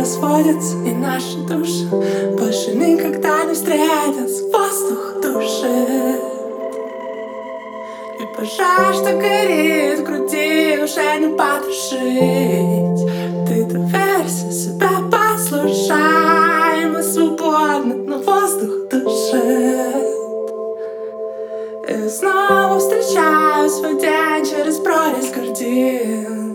расходятся, и наши души больше никогда не встретятся. Воздух душит, и пожар, что горит в груди, уже не потушить. Ты доверься, себя послушай, мы свободны, но воздух душит. И снова встречаю свой день через прорезь картин.